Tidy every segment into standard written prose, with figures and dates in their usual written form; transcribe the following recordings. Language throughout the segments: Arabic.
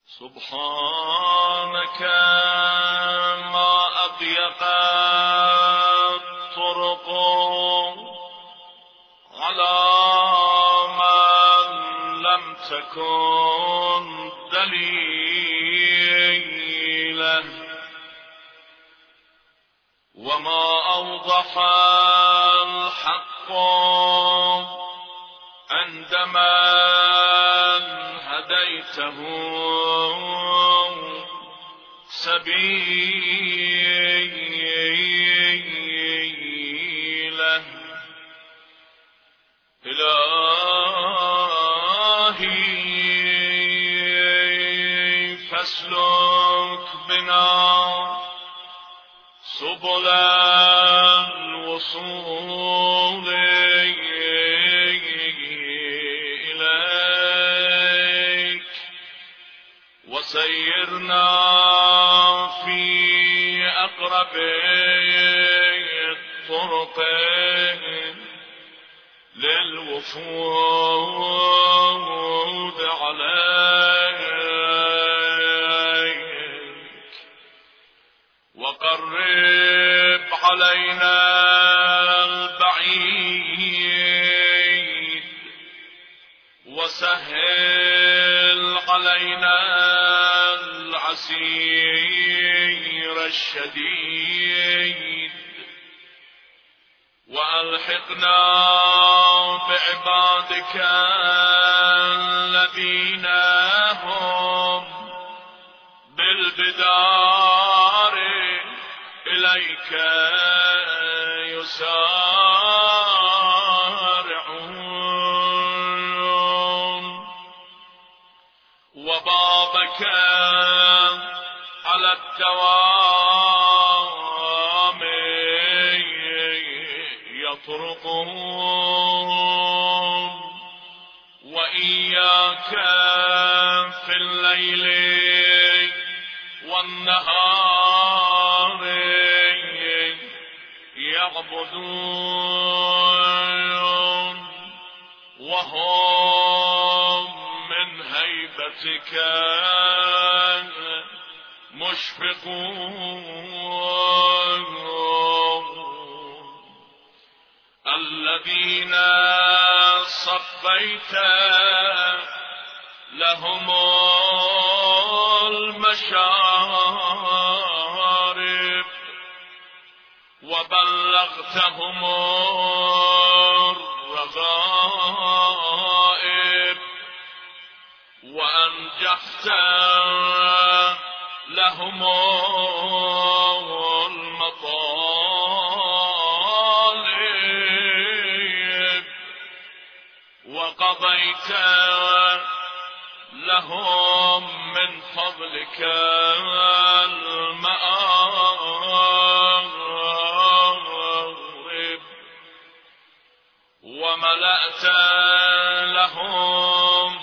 سبحانك ما أضيق الطرق على من لم تكن دليله، وما أوضح الحق عندما هديته سبيله. إلهي فاسلك بنا سبل الوصول إليك، وسيرنا في أقرب الطرق للوفود عليك، وقرب علينا البعيد، وسهل علينا العسير الشديد، وألحقنا بعبادك الذين هم بالبدار إليك يسارعون، وبابك على الدوام يطرقون، وإياك في الليل والنهار يعبدون، وهم من هيبتك مشفقون، الذين صفيت لهم المشارب، وبلغتهم الرغائب، وأنجحت لهم المطالب، وقضيت لهم من فضلك المآرب، وملأت لهم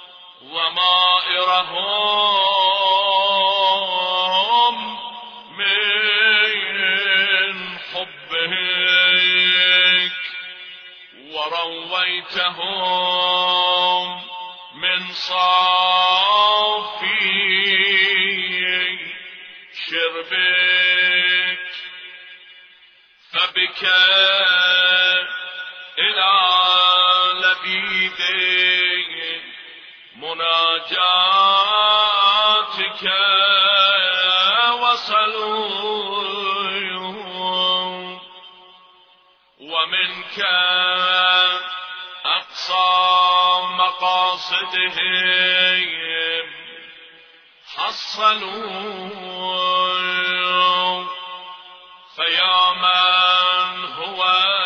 ضمائرهم من حبك، ورويتهم من صافي شربك، فبك إلى لبيد مناجاتك وصلوا، ومنك أقصى مقاصدهم حصلوا، فيا من هو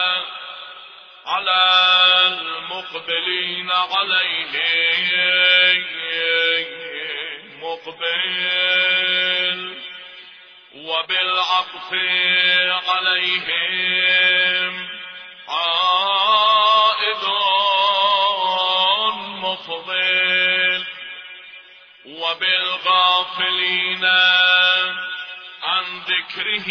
على المقبلين عليه مقبل، وبالعطف عليهم عائد مفضل، وبالغافلين عن ذكره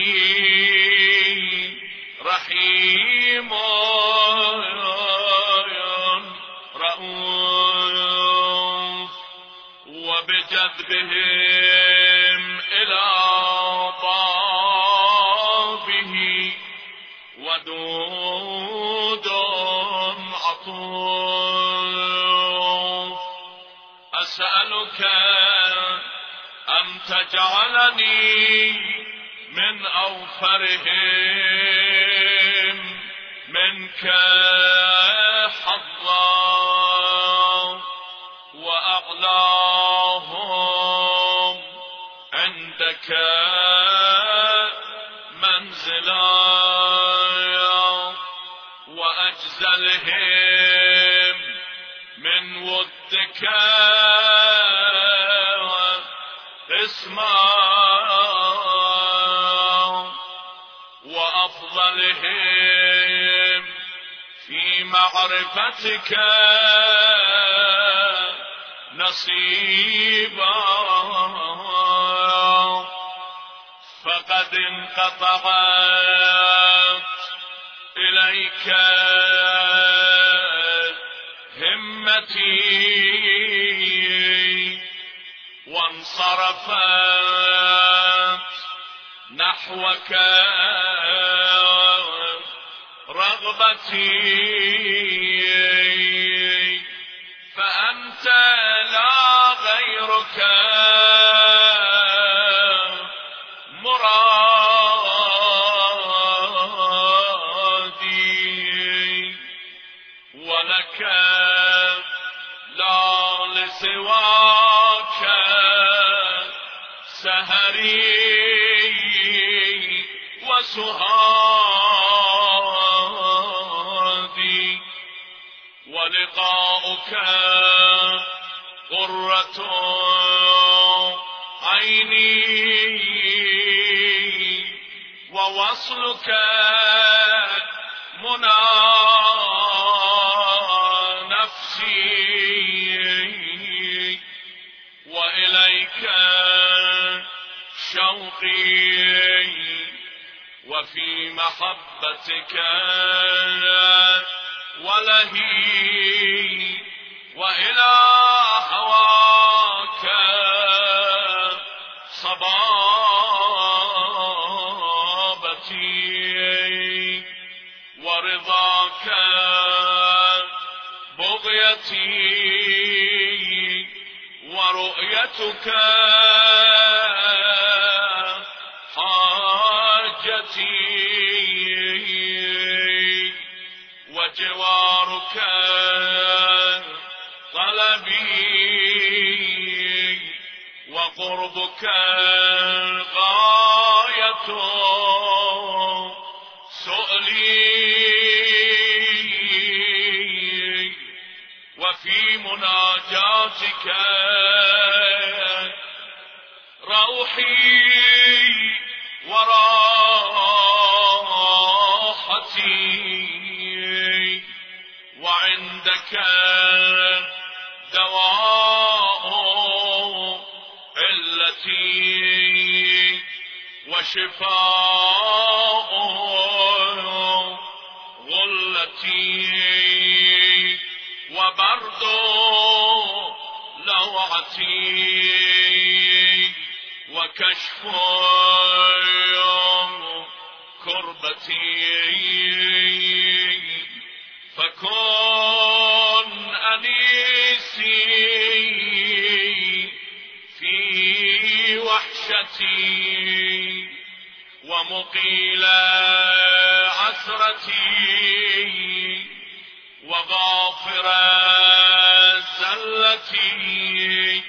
رحيم رؤوف، وبجذبهم إلى بابه ودود عطوف. أسألك أن تجعلني من أوفرهم منك حظا وأعلاهم عندك منزلا وأجزلهم من ودك اسما وأفضلهم في معرفتك نصيبا. فقد انقطعت إليك همتي وانصرفت نحوك رغبتي، فأنت لا غيرك مرادي، ولك لا لسواك سهري وسهادي، ولقاؤك قرة عيني ووصلك منى نفسي، وإليك شوقي وفي محبتك ولهي، وإلى هواك صبابتي، ورضاك بغيتي، ورؤيتك حاجتي، وجوارك طلبي، وقربك غاية سؤلي، وفي مناجاتك روحي وراحتي، وعندك دواء علتي وشفاء غلتي وبرد لوعتي وكشف كربتي. فكن أنيسي في وحشتي ومقيل عثرتي وغافر زلتي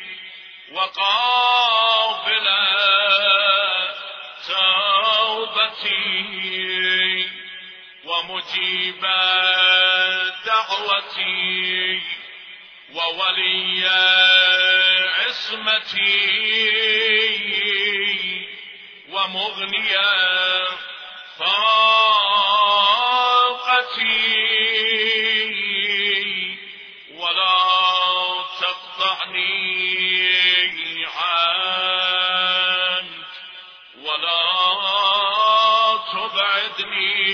وقابل توبتي ومجيب دعوتي وولي عصمتي ومغني فاقتي، ولا تقطعني عنك ولا تبعدني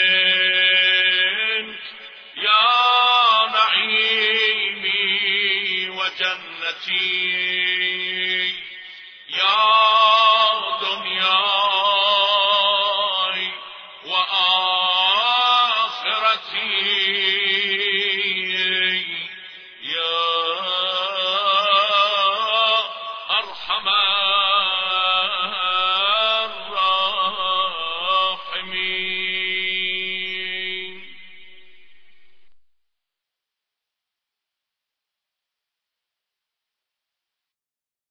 منك يا نعيمي جنتي يا